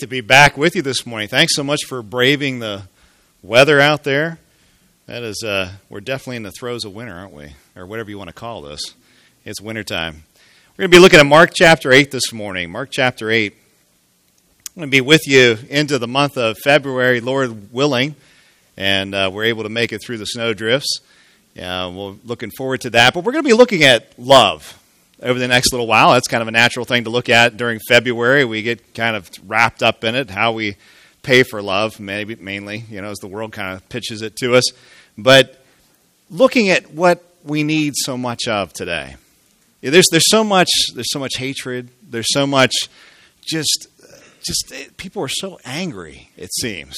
to be back with you this morning. Thanks so much for braving the weather out there. That is, we're definitely in the throes of winter, aren't we? Or whatever you want to call this. It's wintertime. We're going to be looking at Mark chapter 8 this morning. Mark chapter 8. I'm going to be with you into the month of February, Lord willing, and we're able to make it through the snow drifts. We're looking forward to that. But we're going to be looking at love over the next little while. That's kind of a natural thing to look at during February. We get kind of wrapped up in it, how we pay for love, mainly, as the world kind of pitches it to us. But looking at what we need so much of today. There's so much hatred. There's so much just people are so angry, it seems,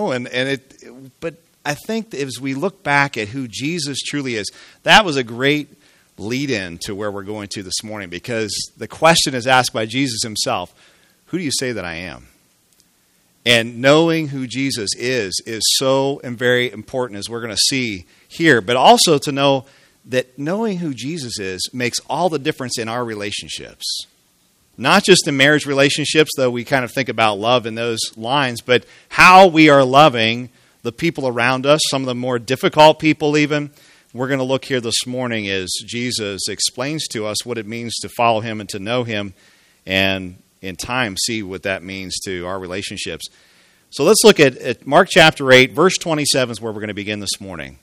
but I think as we look back at who Jesus truly is, that was a great lead in to where we're going to this morning, because the question is asked by Jesus himself, who do you say that I am? And knowing who Jesus is so and very important, as we're going to see here, but also to know that knowing who Jesus is makes all the difference in our relationships. Not just in marriage relationships, though we kind of think about love in those lines, but how we are loving the people around us, some of the more difficult people even. We're going to look here this morning as Jesus explains to us what it means to follow him and to know him, and in time see what that means to our relationships. So let's look at Mark chapter 8, verse 27 is where we're going to begin this morning.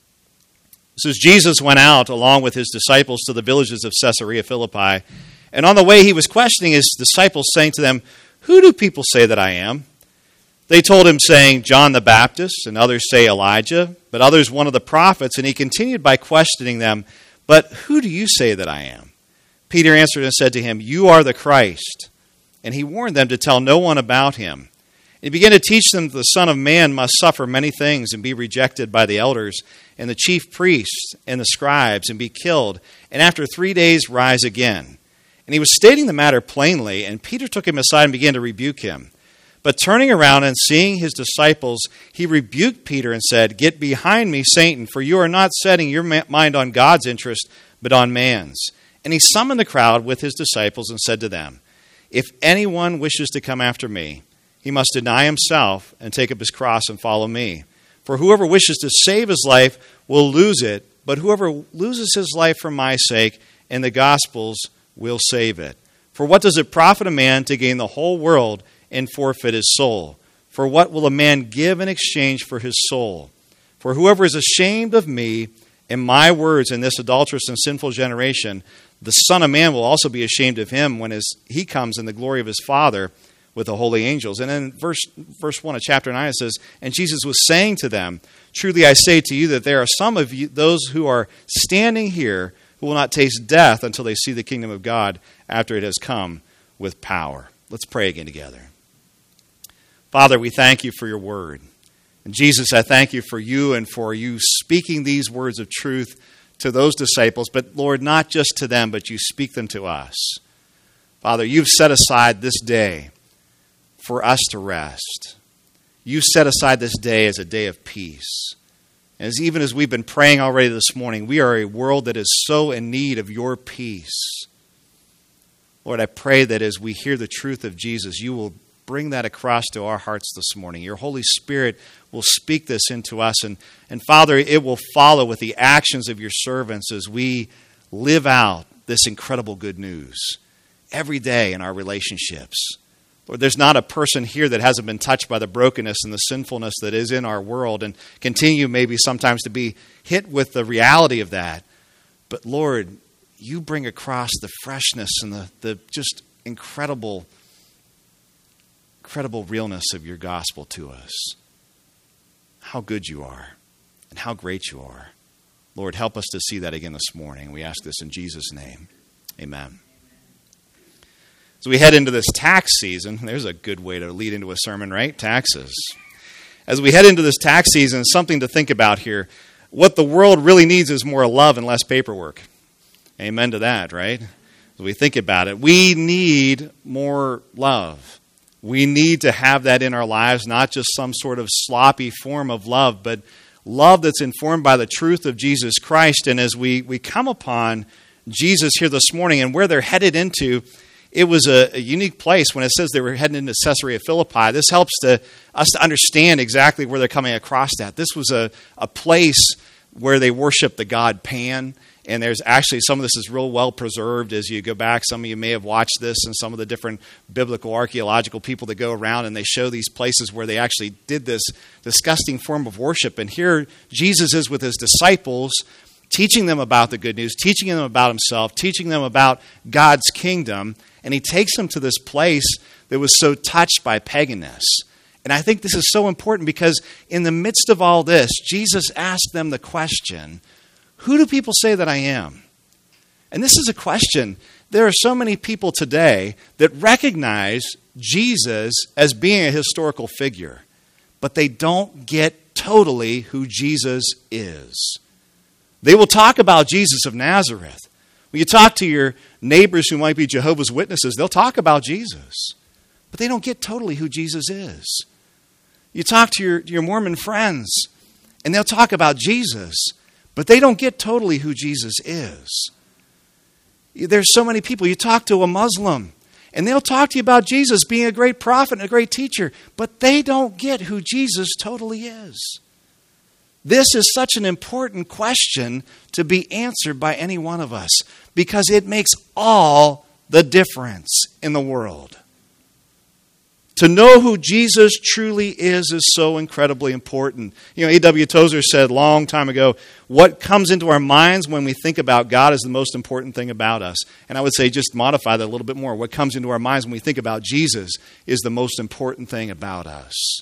It says, Jesus went out along with his disciples to the villages of Caesarea Philippi, and on the way he was questioning his disciples, saying to them, "Who do people say that I am?" They told him, saying, "John the Baptist, and others say Elijah, but others one of the prophets." And he continued by questioning them, "But who do you say that I am?" Peter answered and said to him, "You are the Christ." And he warned them to tell no one about him. He began to teach them that the Son of Man must suffer many things and be rejected by the elders and the chief priests and the scribes and be killed, and after 3 days rise again. And he was stating the matter plainly, and Peter took him aside and began to rebuke him. But turning around and seeing his disciples, he rebuked Peter and said, "Get behind me, Satan, for you are not setting your mind on God's interest, but on man's." And he summoned the crowd with his disciples and said to them, "If anyone wishes to come after me, he must deny himself and take up his cross and follow me. For whoever wishes to save his life will lose it, but whoever loses his life for my sake and the gospel's will save it. For what does it profit a man to gain the whole world and forfeit his soul? For what will a man give in exchange for his soul? For whoever is ashamed of me and my words in this adulterous and sinful generation, the Son of Man will also be ashamed of him when he comes in the glory of his Father with the holy angels." And then verse 1 of chapter 9 it says, "And Jesus was saying to them, 'Truly I say to you that there are some of you, those who are standing here, who will not taste death until they see the kingdom of God after it has come with power.'" Let's pray again together. Father, we thank you for your word. And Jesus, I thank you for you and for you speaking these words of truth to those disciples. But Lord, not just to them, but you speak them to us. Father, you've set aside this day for us to rest. You set aside this day as a day of peace. And even as we've been praying already this morning, we are a world that is so in need of your peace. Lord, I pray that as we hear the truth of Jesus, you will bring that across to our hearts this morning. Your Holy Spirit will speak this into us. And Father, it will follow with the actions of your servants as we live out this incredible good news every day in our relationships. Lord, there's not a person here that hasn't been touched by the brokenness and the sinfulness that is in our world and continue maybe sometimes to be hit with the reality of that. But Lord, you bring across the freshness and the just incredible realness of your gospel to us. How good you are and how great you are. Lord, help us to see that again this morning. We ask this in Jesus' name. Amen. So we head into this tax season. There's a good way to lead into a sermon, right? Taxes. As we head into this tax season, something to think about here. What the world really needs is more love and less paperwork. Amen to that, right? As we think about it, we need more love. We need to have that in our lives, not just some sort of sloppy form of love, but love that's informed by the truth of Jesus Christ. And as we come upon Jesus here this morning and where they're headed into, it was a unique place. When it says they were heading into Caesarea Philippi, this helps us to understand exactly where they're coming across at. This was a place where they worshiped the god Pan. And there's actually, some of this is real well preserved as you go back. Some of you may have watched this and some of the different biblical archaeological people that go around and they show these places where they actually did this disgusting form of worship. And here Jesus is with his disciples, teaching them about the good news, teaching them about himself, teaching them about God's kingdom. And he takes them to this place that was so touched by paganness. And I think this is so important because in the midst of all this, Jesus asked them the question, who do people say that I am? And this is a question. There are so many people today that recognize Jesus as being a historical figure, but they don't get totally who Jesus is. They will talk about Jesus of Nazareth. When you talk to your neighbors who might be Jehovah's Witnesses, they'll talk about Jesus, but they don't get totally who Jesus is. You talk to your Mormon friends, and they'll talk about Jesus, but they don't get totally who Jesus is. There's so many people. You talk to a Muslim, and they'll talk to you about Jesus being a great prophet and a great teacher, but they don't get who Jesus totally is. This is such an important question to be answered by any one of us because it makes all the difference in the world. To know who Jesus truly is so incredibly important. You know, A.W. Tozer said a long time ago, what comes into our minds when we think about God is the most important thing about us. And I would say just modify that a little bit more. What comes into our minds when we think about Jesus is the most important thing about us.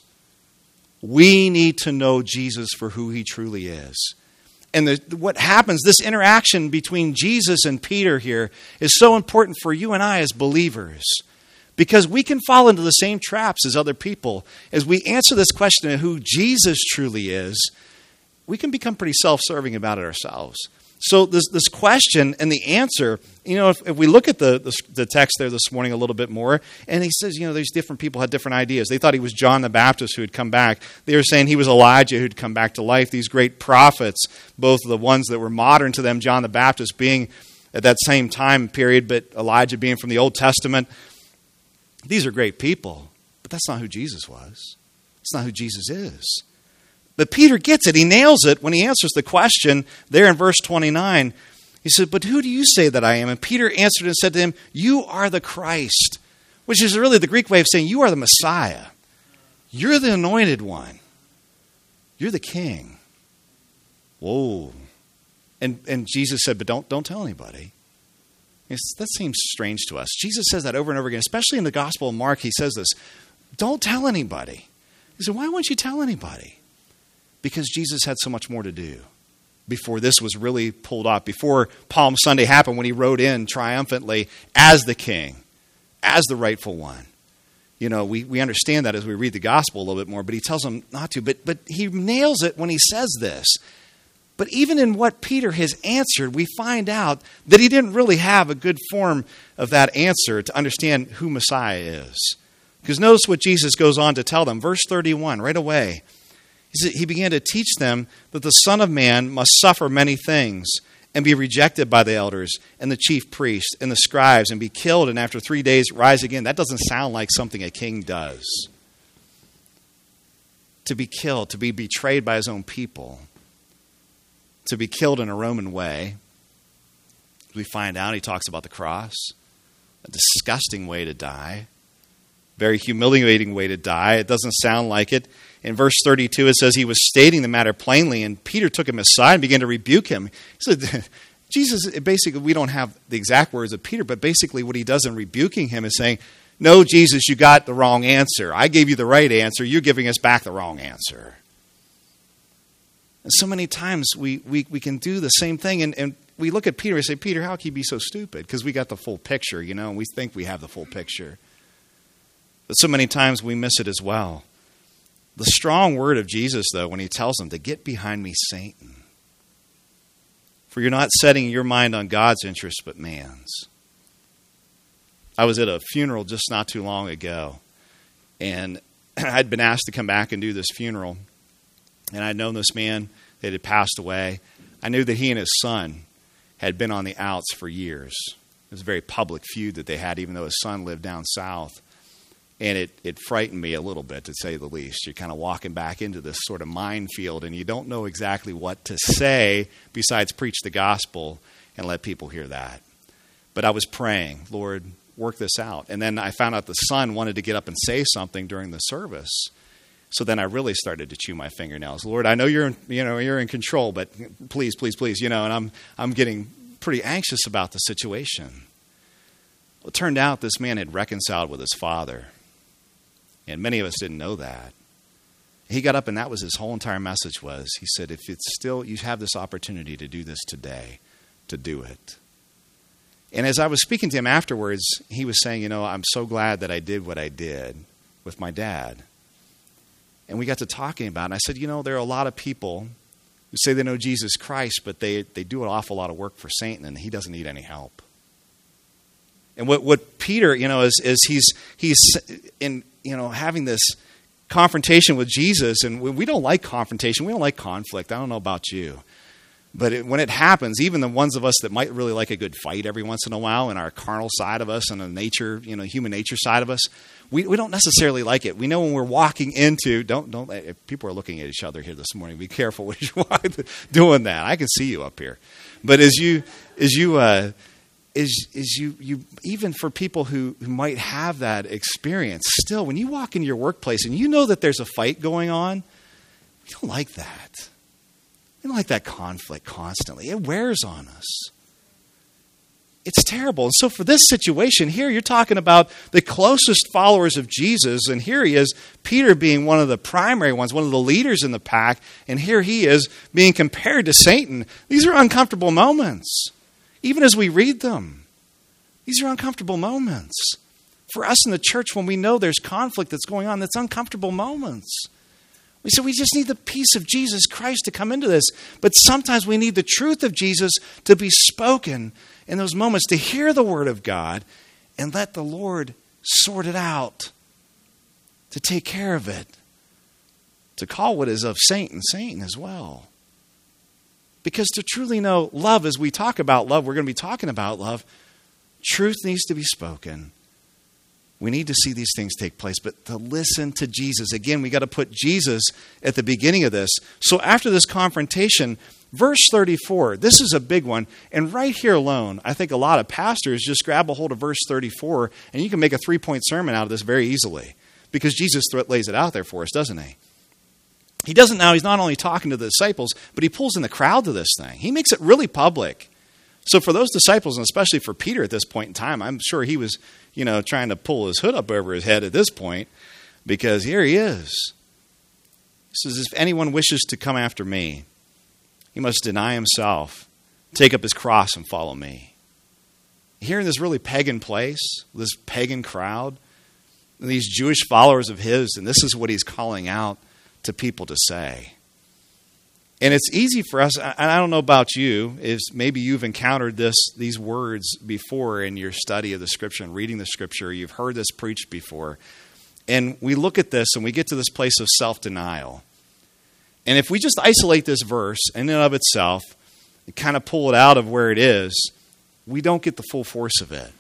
We need to know Jesus for who he truly is. And what happens, this interaction between Jesus and Peter here is so important for you and I as believers. Because we can fall into the same traps as other people. As we answer this question of who Jesus truly is, we can become pretty self-serving about it ourselves. So this question and the answer, you know, if we look at the text there this morning a little bit more, and he says, you know, these different people had different ideas. They thought he was John the Baptist who had come back. They were saying he was Elijah who'd come back to life. These great prophets, both the ones that were modern to them, John the Baptist being at that same time period, but Elijah being from the Old Testament. These are great people, but that's not who Jesus was. It's not who Jesus is. But Peter gets it. He nails it when he answers the question there in verse 29. He said, but who do you say that I am? And Peter answered and said to him, you are the Christ, which is really the Greek way of saying you are the Messiah. You're the anointed one. You're the king. Whoa. And Jesus said, but don't tell anybody. That seems strange to us. Jesus says that over and over again, especially in the Gospel of Mark. He says this, don't tell anybody. He said, why won't you tell anybody? Because Jesus had so much more to do before this was really pulled off, before Palm Sunday happened when he rode in triumphantly as the king, as the rightful one. You know, we understand that as we read the Gospel a little bit more, but he tells them not to. But he nails it when he says this. But even in what Peter has answered, we find out that he didn't really have a good form of that answer to understand who Messiah is. Because notice what Jesus goes on to tell them. Verse 31, right away. He began to teach them that the Son of Man must suffer many things and be rejected by the elders and the chief priests and the scribes and be killed and after 3 days rise again. That doesn't sound like something a king does. To be killed, to be betrayed by his own people. To be killed in a Roman way. We find out he talks about the cross. A disgusting way to die. Very humiliating way to die. It doesn't sound like it. In verse 32 it says he was stating the matter plainly and Peter took him aside and began to rebuke him. He said, Jesus, basically we don't have the exact words of Peter, but basically what he does in rebuking him is saying, no, Jesus, you got the wrong answer. I gave you the right answer. You're giving us back the wrong answer. And so many times we can do the same thing. And we look at Peter and say, Peter, how can you be so stupid? Because we got the full picture, you know, and we think we have the full picture. But so many times we miss it as well. The strong word of Jesus, though, when he tells them to get behind me, Satan. For you're not setting your mind on God's interest, but man's. I was at a funeral just not too long ago. And I'd been asked to come back and do this funeral. And I'd known this man that had passed away. I knew that he and his son had been on the outs for years. was a very public feud that they had, even though his son lived down south. And it frightened me a little bit, to say the least. You're kind of walking back into this sort of minefield, and you don't know exactly what to say besides preach the gospel and let people hear that. But I was praying, Lord, work this out. And then I found out the son wanted to get up and say something during the service. So then I really started to chew my fingernails. Lord, I know you're in control, but please, please, please, and I'm getting pretty anxious about the situation. Well, it turned out this man had reconciled with his father. And many of us didn't know that. He got up, and that was his whole entire message was, he said, if it's still, you have this opportunity to do this today, to do it. And as I was speaking to him afterwards, he was saying, I'm so glad that I did what I did with my dad. And we got to talking about it. And I said, there are a lot of people who say they know Jesus Christ, but they do an awful lot of work for Satan, and he doesn't need any help. And what Peter, is he's in, having this confrontation with Jesus, and we don't like confrontation. We don't like conflict. I don't know about you. But when it happens, even the ones of us that might really like a good fight every once in a while, in our carnal side of us and the nature, human nature side of us, we don't necessarily like it. We know when we're walking into, if people are looking at each other here this morning, be careful when you're doing that. I can see you up here. But as you even for people who might have that experience, still, when you walk into your workplace and you know that there's a fight going on, you don't like that. We don't like that conflict constantly. It wears on us. It's terrible. And so for this situation here, you're talking about the closest followers of Jesus, and here he is, Peter being one of the primary ones, one of the leaders in the pack, and here he is being compared to Satan. These are uncomfortable moments. Even as we read them, these are uncomfortable moments. For us in the church, when we know there's conflict that's going on, that's uncomfortable moments. We say we just need the peace of Jesus Christ to come into this. But sometimes we need the truth of Jesus to be spoken in those moments, to hear the word of God and let the Lord sort it out, to take care of it, to call what is of Satan, Satan as well. Because to truly know love, as we talk about love, we're going to be talking about love, truth needs to be spoken. We need to see these things take place, but to listen to Jesus. Again, we got to put Jesus at the beginning of this. So after this confrontation, verse 34, this is a big one. And right here alone, I think a lot of pastors just grab a hold of verse 34, and you can make a 3-point sermon out of this very easily, because Jesus lays it out there for us, doesn't he? He's not only talking to the disciples, but he pulls in the crowd to this thing. He makes it really public. So for those disciples, and especially for Peter at this point in time, I'm sure he was, trying to pull his hood up over his head at this point, because here he is. He says, if anyone wishes to come after me, he must deny himself, take up his cross and follow me. Here in this really pagan place, this pagan crowd, these Jewish followers of his, and this is what he's calling out to people to say. And it's easy for us, and I don't know about you, is maybe you've encountered these words before in your study of the Scripture and reading the Scripture. You've heard this preached before. And we look at this and we get to this place of self-denial. And if we just isolate this verse in and of itself and kind of pull it out of where it is, we don't get the full force of it.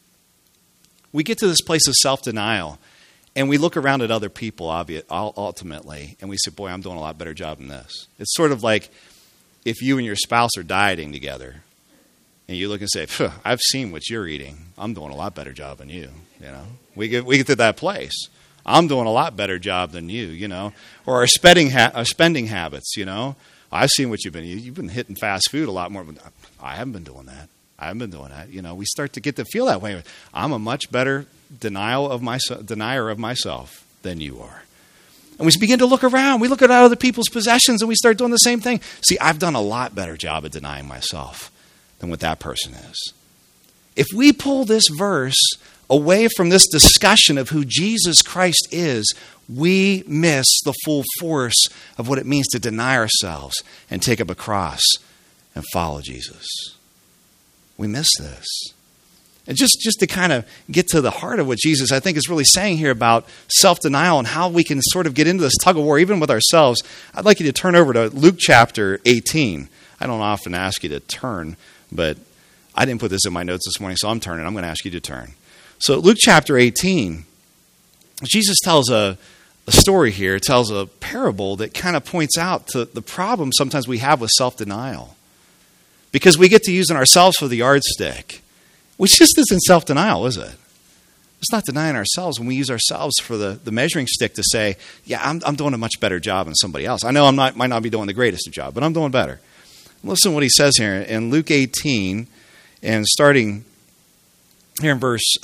We get to this place of self-denial. And we look around at other people, ultimately, and we say, boy, I'm doing a lot better job than this. It's sort of like if you and your spouse are dieting together, and you look and say, I've seen what you're eating. I'm doing a lot better job than you. We get to that place. I'm doing a lot better job than you, Or our spending habits, I've seen what you've been hitting fast food a lot more. But I haven't been doing that. We start to get to feel that way. I'm a much better denier of myself than you are. And we begin to look around. We look at other people's possessions and we start doing the same thing. See, I've done a lot better job at denying myself than what that person is. If we pull this verse away from this discussion of who Jesus Christ is, we miss the full force of what it means to deny ourselves and take up a cross and follow Jesus. We miss this. And just to kind of get to the heart of what Jesus, I think, is really saying here about self-denial and how we can sort of get into this tug-of-war even with ourselves, I'd like you to turn over to Luke chapter 18. I don't often ask you to turn, but I didn't put this in my notes this morning, so I'm turning. I'm going to ask you to turn. So Luke chapter 18, Jesus tells a story here, tells a parable that kind of points out to the problem sometimes we have with self-denial. Because we get to using ourselves for the yardstick, which just isn't self-denial, is it? It's not denying ourselves when we use ourselves for the measuring stick to say, yeah, I'm doing a much better job than somebody else. I know might not be doing the greatest job, but I'm doing better. Listen to what he says here in Luke 18, and starting here in verse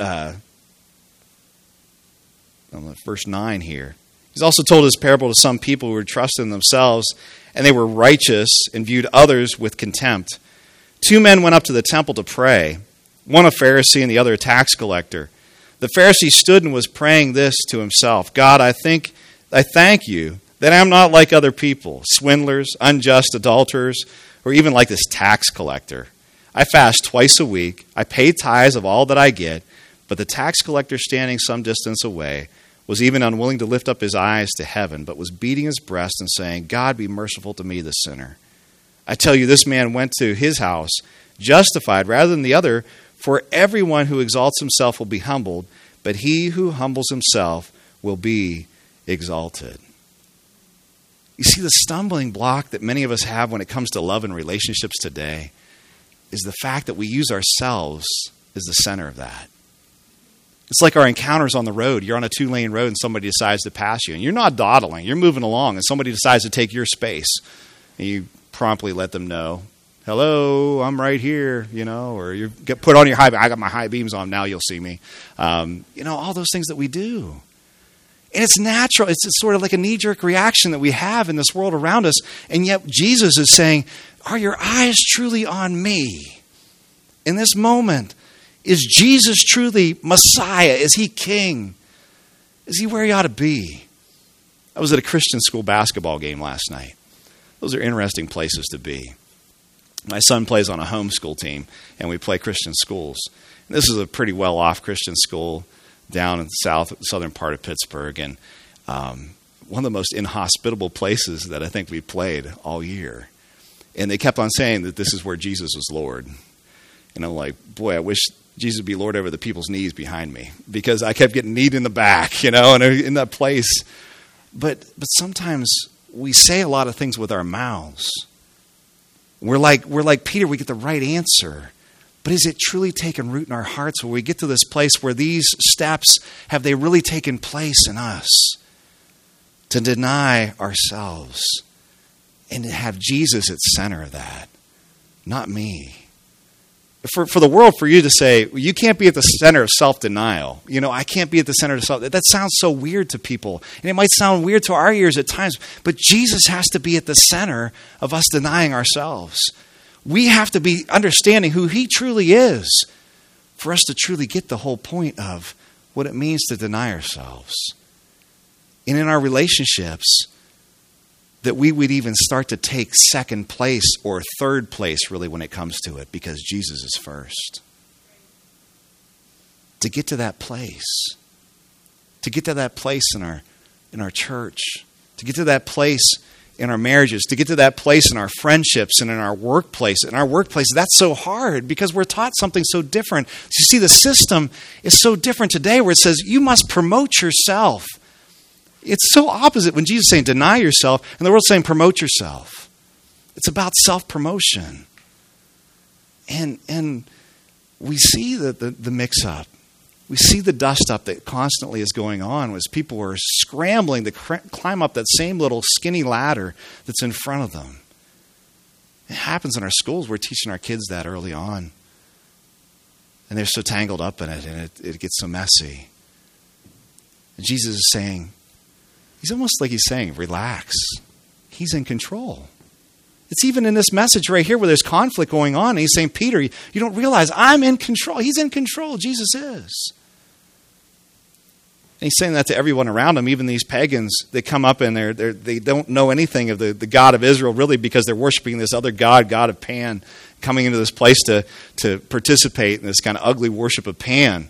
9 here. He's also told his parable to some people who were trusting in themselves, and they were righteous and viewed others with contempt. 2 men went up to the temple to pray, one a Pharisee and the other a tax collector. The Pharisee stood and was praying this to himself: God, I thank you that I am not like other people, swindlers, unjust adulterers, or even like this tax collector. I fast twice a week. I pay tithes of all that I get. But the tax collector, standing some distance away, was even unwilling to lift up his eyes to heaven, but was beating his breast and saying, God, be merciful to me, the sinner. I tell you, this man went to his house justified rather than the other. For everyone who exalts himself will be humbled, but he who humbles himself will be exalted. You see, the stumbling block that many of us have when it comes to love and relationships today is the fact that we use ourselves as the center of that. It's like our encounters on the road. You're on a 2-lane road and somebody decides to pass you. And you're not dawdling. You're moving along and somebody decides to take your space. And you promptly let them know, hello, I'm right here, or you get put on your high beams. I got my high beams on, now you'll see me. All those things that we do. And it's natural. It's sort of like a knee-jerk reaction that we have in this world around us. And yet Jesus is saying, are your eyes truly on me? In this moment, is Jesus truly Messiah? Is he king? Is he where he ought to be? I was at a Christian school basketball game last night. Those are interesting places to be. My son plays on a homeschool team, and we play Christian schools. And this is a pretty well-off Christian school down in the southern part of Pittsburgh, and one of the most inhospitable places that I think we played all year. And they kept on saying that this is where Jesus is Lord. And I'm like, boy, I wish Jesus would be Lord over the people's knees behind me, because I kept getting kneed in the back, and in that place. But sometimes we say a lot of things with our mouths. We're like Peter, we get the right answer. But is it truly taken root in our hearts where we get to this place where these steps, have they really taken place in us? To deny ourselves and to have Jesus at center of that, not me. For the world, for you to say, well, you can't be at the center of self-denial. I can't be at the center of self. That sounds so weird to people. And it might sound weird to our ears at times. But Jesus has to be at the center of us denying ourselves. We have to be understanding who he truly is for us to truly get the whole point of what it means to deny ourselves. And in our relationships, that we would even start to take second place or third place, really, when it comes to it, because Jesus is first. To get to that place. To get to that place in our church. To get to that place in our marriages. To get to that place in our friendships and in our workplace. In our workplace, that's so hard because we're taught something so different. You see, the system is so different today where it says you must promote yourself. It's so opposite when Jesus is saying deny yourself and the world's saying promote yourself. It's about self-promotion. And we see the mix-up. We see the dust-up that constantly is going on as people are scrambling to climb up that same little skinny ladder that's in front of them. It happens in our schools. We're teaching our kids that early on. And they're so tangled up in it, and it gets so messy. And Jesus is saying, he's almost like he's saying, relax. He's in control. It's even in this message right here where there's conflict going on. And he's saying, Peter, you don't realize I'm in control. He's in control. Jesus is. And he's saying that to everyone around him, even these pagans that come up and they don't know anything of the God of Israel, really, because they're worshiping this other God of Pan, coming into this place to participate in this kind of ugly worship of Pan.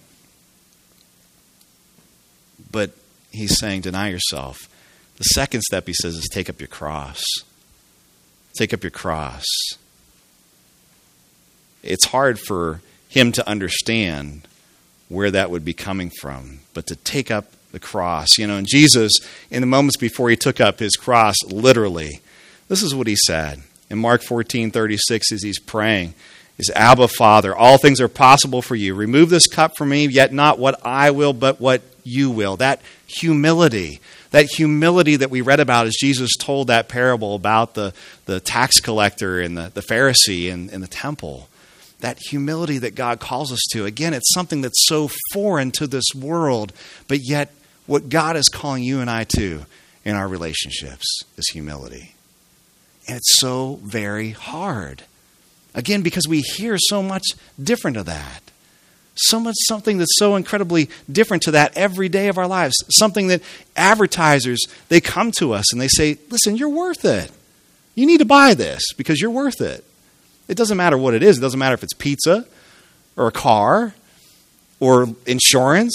But he's saying, deny yourself. The second step, he says, is take up your cross. Take up your cross. it's hard for him to understand where that would be coming from. But to take up the cross, and Jesus, in the moments before he took up his cross, literally, this is what he said. In Mark 14:36, as he's praying, is Abba, Father, all things are possible for you. Remove this cup from me, yet not what I will, but what you will. That humility that we read about as Jesus told that parable about the tax collector and the Pharisee in the temple. That humility that God calls us to. Again, it's something that's so foreign to this world, but yet what God is calling you and I to in our relationships is humility. And it's so very hard. Again, because we hear so much different of that. Something that's so incredibly different to that every day of our lives. Something that advertisers, they come to us and they say, listen, you're worth it. You need to buy this because you're worth it. It doesn't matter what it is. It doesn't matter if it's pizza or a car or insurance,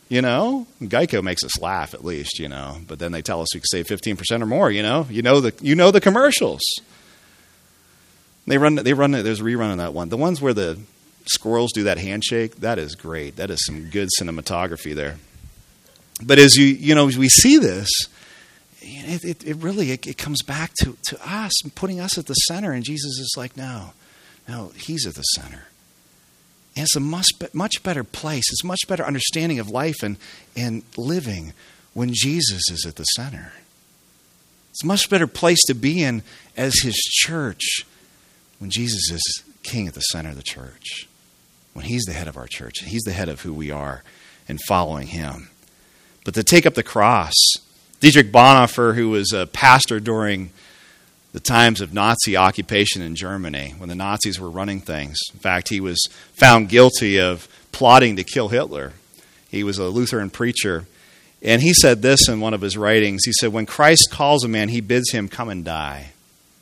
Geico makes us laugh at least, but then they tell us we can save 15% or more, You know the commercials. There's a rerun of that one. The ones where the squirrels do that handshake, that is great. That is some good cinematography there. But as we see this, it really comes back to us, putting us at the center, and Jesus is like, no, he's at the center. And it's a much better place. It's a much better understanding of life and living when Jesus is at the center. It's a much better place to be in as his church when Jesus is king at the center of the church. When he's the head of our church. He's the head of who we are and following him. But to take up the cross, Dietrich Bonhoeffer, who was a pastor during the times of Nazi occupation in Germany, when the Nazis were running things. In fact, he was found guilty of plotting to kill Hitler. He was a Lutheran preacher. And he said this in one of his writings. He said, when Christ calls a man, he bids him come and die.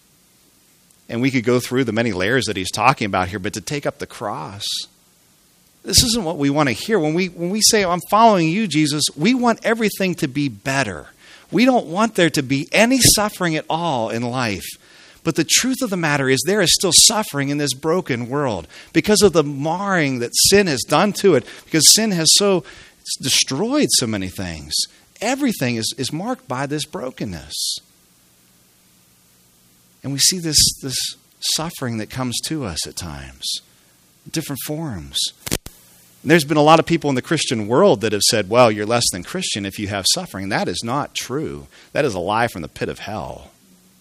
And we could go through the many layers that he's talking about here, but to take up the cross, this isn't what we want to hear. When we say, I'm following you, Jesus, we want everything to be better. We don't want there to be any suffering at all in life. But the truth of the matter is there is still suffering in this broken world because of the marring that sin has done to it, because sin has so destroyed so many things. Everything is marked by this brokenness. And we see this suffering that comes to us at times, different forms. And there's been a lot of people in the Christian world that have said, well, you're less than Christian if you have suffering. That is not true. That is a lie from the pit of hell.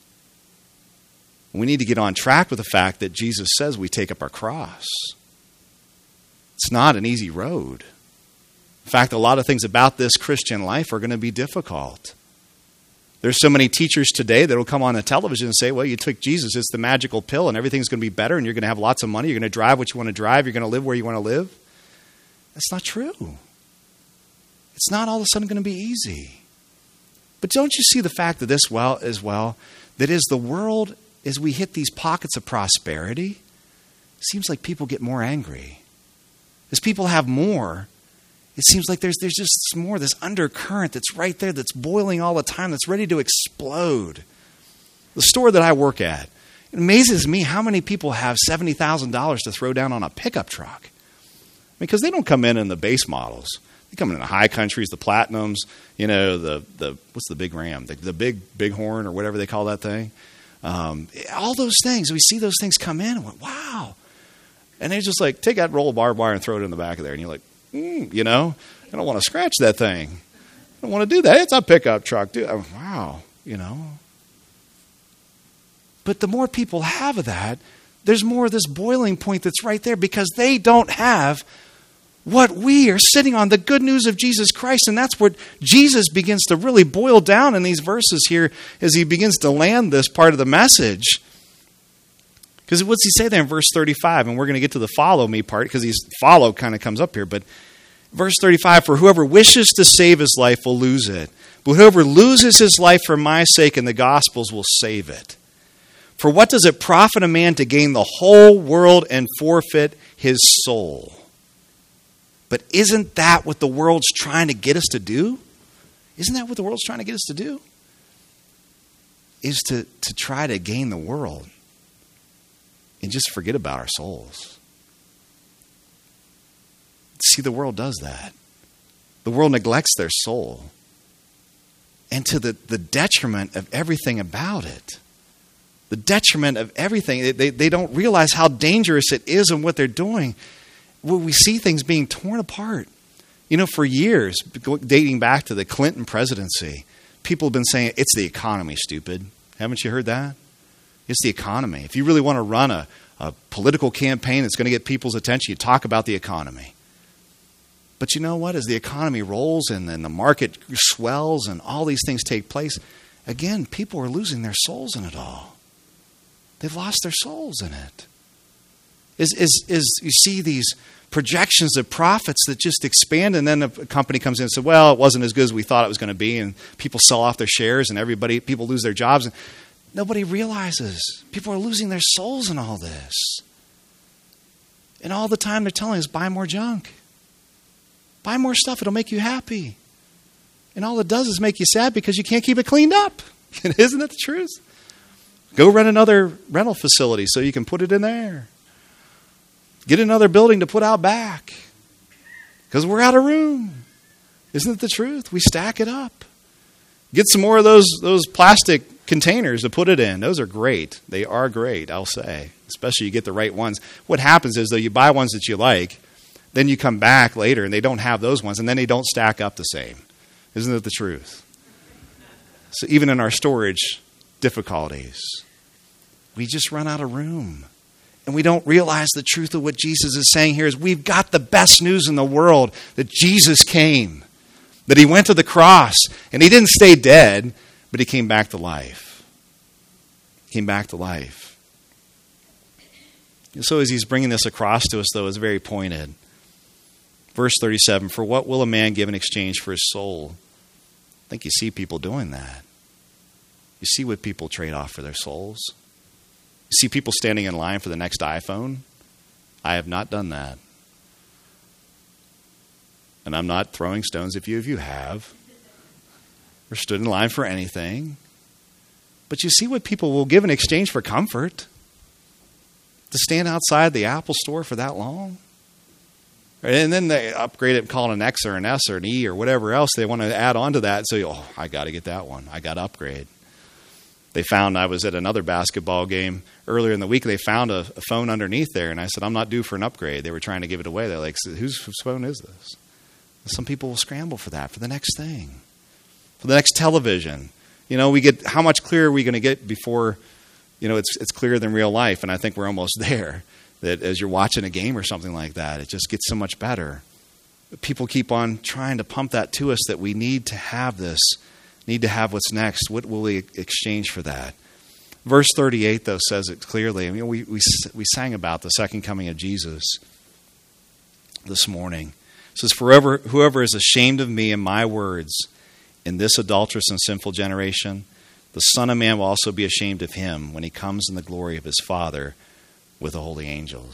We need to get on track with the fact that Jesus says we take up our cross. It's not an easy road. In fact, a lot of things about this Christian life are going to be difficult. There's so many teachers today that will come on the television and say, well, you took Jesus, it's the magical pill, and everything's going to be better, and you're going to have lots of money, you're going to drive what you want to drive, you're going to live where you want to live. That's not true. It's not all of a sudden going to be easy. But don't you see the fact that this as well, that as the world, as we hit these pockets of prosperity, it seems like people get more angry. As people have more, it seems like there's just more, this undercurrent that's right there, that's boiling all the time, that's ready to explode. The store that I work at, it amazes me how many people have $70,000 to throw down on a pickup truck. Because they don't come in the base models. They come in the high countries, the platinums, the what's the big Ram? The big horn or whatever they call that thing. All those things. We see those things come in and we're, wow. And they just like, take that roll of barbed wire and throw it in the back of there. And you're like, I don't want to scratch that thing. I don't want to do that. It's a pickup truck, dude. Wow, But the more people have of that, there's more of this boiling point that's right there because they don't have what we are sitting on, the good news of Jesus Christ. And that's what Jesus begins to really boil down in these verses here as he begins to land this part of the message. Because what's he say there in verse 35? And we're going to get to the follow me part because follow kind of comes up here. But verse 35, for whoever wishes to save his life will lose it. But whoever loses his life for my sake and the gospel's will save it. For what does it profit a man to gain the whole world and forfeit his soul? But isn't that what the world's trying to get us to do? Isn't that what the world's trying to get us to do? Is to try to gain the world and just forget about our souls. See, the world does that. The world neglects their soul. And to the detriment of everything about it. The detriment of everything. They don't realize how dangerous it is and what they're doing. We see things being torn apart. For years, dating back to the Clinton presidency, people have been saying, it's the economy, stupid. Haven't you heard that? It's the economy. If you really want to run a political campaign that's going to get people's attention, you talk about the economy. But you know what? As the economy rolls and then the market swells and all these things take place, again, people are losing their souls in it all. They've lost their souls in it. You see these projections of profits that just expand, and then a company comes in and says, well, it wasn't as good as we thought it was going to be, and people sell off their shares and people lose their jobs. And nobody realizes. People are losing their souls in all this. And all the time they're telling us, buy more junk. Buy more stuff. It'll make you happy. And all it does is make you sad because you can't keep it cleaned up. Isn't that the truth? Go rent another rental facility so you can put it in there. Get another building to put out back. Because we're out of room. Isn't it the truth? We stack it up. Get some more of those plastic containers to put it in. Those are great. They are great, I'll say. Especially you get the right ones. What happens is, though, you buy ones that you like, then you come back later and they don't have those ones, and then they don't stack up the same. Isn't it the truth? So even in our storage difficulties, we just run out of room. And we don't realize the truth of what Jesus is saying here is we've got the best news in the world, that Jesus came, that he went to the cross, and he didn't stay dead, but he came back to life. He came back to life. And so as he's bringing this across to us, though, it's very pointed. Verse 37, for what will a man give in exchange for his soul? I think you see people doing that. You see what people trade off for their souls. You see people standing in line for the next iPhone. I have not done that. And I'm not throwing stones if you have. Or stood in line for anything. But you see what people will give in exchange for comfort. To stand outside the Apple store for that long. And then they upgrade it and call it an X or an S or an E or whatever else they want to add on to that. So, I got to get that one. I got to upgrade. They found, I was at another basketball game earlier in the week, they found a phone underneath there. And I said, I'm not due for an upgrade. They were trying to give it away. They're like, whose phone is this? And some people will scramble for that, for the next thing. For the next television. We get, how much clearer are we going to get before, it's clearer than real life? And I think we're almost there. That as you're watching a game or something like that, it just gets so much better. But people keep on trying to pump that to us that we need to have this, need to have what's next. What will we exchange for that? Verse 38, though, says it clearly. We sang about the second coming of Jesus this morning. It says, whoever is ashamed of me and my words in this adulterous and sinful generation, the Son of Man will also be ashamed of him when he comes in the glory of his Father with the holy angels.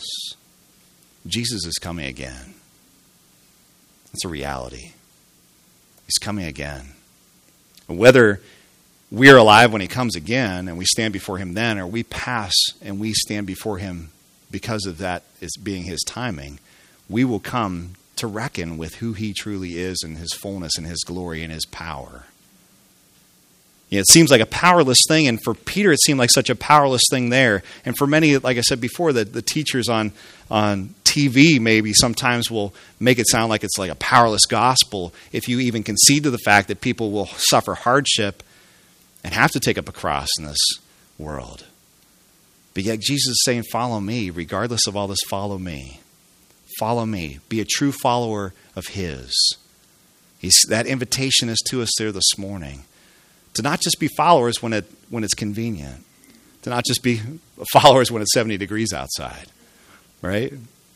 Jesus is coming again. It's a reality. He's coming again. Whether we're alive when he comes again and we stand before him then, or we pass and we stand before him because of that as being his timing, we will come to reckon with who he truly is in his fullness and his glory and his power. It seems like a powerless thing, and for Peter it seemed like such a powerless thing there. And for many, like I said before, the teachers on TV maybe sometimes will make it sound like it's like a powerless gospel if you even concede to the fact that people will suffer hardship and have to take up a cross in this world. But yet Jesus is saying, follow me. Regardless of all this, follow me. Follow me. Be a true follower of his. That invitation is to us there this morning. To not just be followers when it's convenient. To not just be followers when it's 70 degrees outside. Right?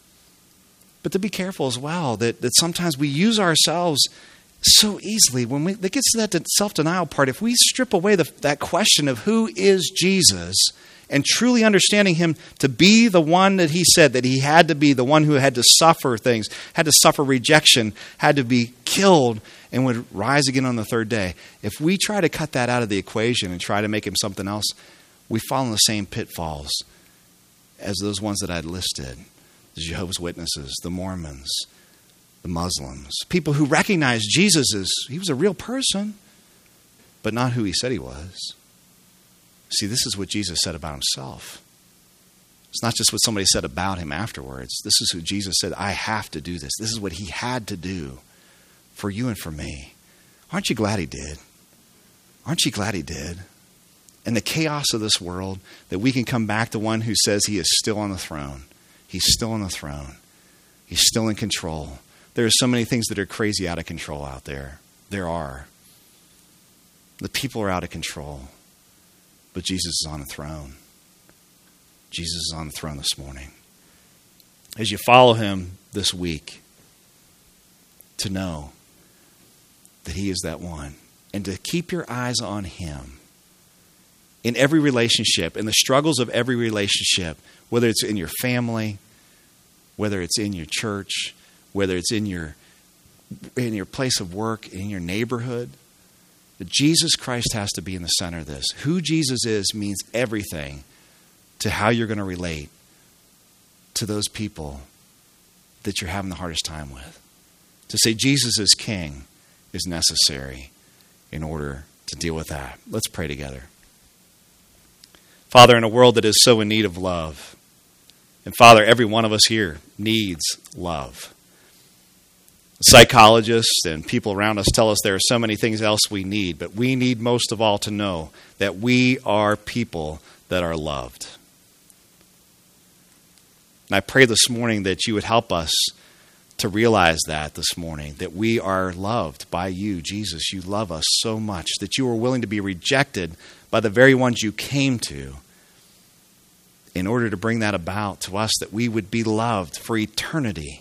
But to be careful as well that sometimes we use ourselves so easily. When that gets to that self-denial part, if we strip away that question of who is Jesus and truly understanding him to be the one that he said that he had to be, the one who had to suffer things, had to suffer rejection, had to be killed, and would rise again on the third day. If we try to cut that out of the equation and try to make him something else, we fall in the same pitfalls as those ones that I'd listed. The Jehovah's Witnesses, the Mormons, the Muslims, people who recognized Jesus as he was a real person, but not who he said he was. See, this is what Jesus said about himself. It's not just what somebody said about him afterwards. This is who Jesus said, I have to do this. This is what he had to do for you and for me. Aren't you glad he did? Aren't you glad he did? In the chaos of this world, that we can come back to one who says he is still on the throne. He's still on the throne. He's still in control. There are so many things that are crazy out of control out there. There are. The people are out of control. But Jesus is on the throne. Jesus is on the throne this morning. As you follow him this week, to know that he is that one. And to keep your eyes on him. In every relationship, in the struggles of every relationship, whether it's in your family, whether it's in your church, whether it's in your place of work, in your neighborhood, that Jesus Christ has to be in the center of this. Who Jesus is means everything to how you're going to relate to those people that you're having the hardest time with. To say Jesus is King is necessary in order to deal with that. Let's pray together. Father, in a world that is so in need of love, and Father, every one of us here needs love. Psychologists and people around us tell us there are so many things else we need, but we need most of all to know that we are people that are loved. And I pray this morning that you would help us to realize that this morning, that we are loved by you, Jesus. You love us so much that you are willing to be rejected by the very ones you came to in order to bring that about to us, that we would be loved for eternity.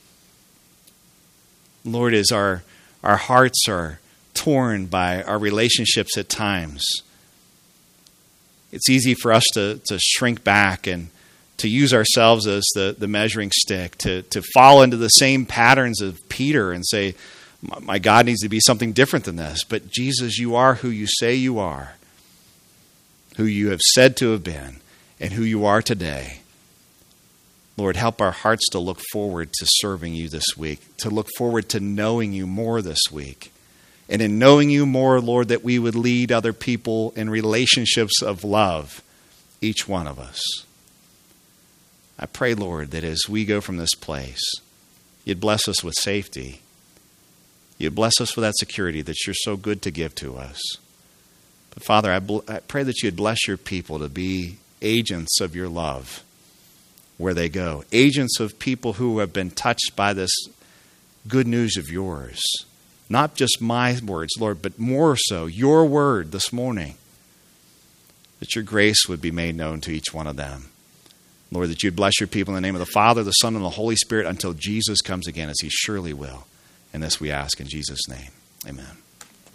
Lord, as our hearts are torn by our relationships at times, it's easy for us to shrink back and to use ourselves as the measuring stick, to fall into the same patterns of Peter and say, my God needs to be something different than this. But Jesus, you are who you say you are, who you have said to have been, and who you are today. Lord, help our hearts to look forward to serving you this week, to look forward to knowing you more this week. And in knowing you more, Lord, that we would lead other people in relationships of love, each one of us. I pray, Lord, that as we go from this place, you'd bless us with safety. You'd bless us with that security that you're so good to give to us. But Father, I pray that you'd bless your people to be agents of your love where they go. Agents of people who have been touched by this good news of yours. Not just my words, Lord, but more so your word this morning. That your grace would be made known to each one of them. Lord, that you'd bless your people in the name of the Father, the Son, and the Holy Spirit until Jesus comes again, as he surely will. And this we ask in Jesus' name. Amen.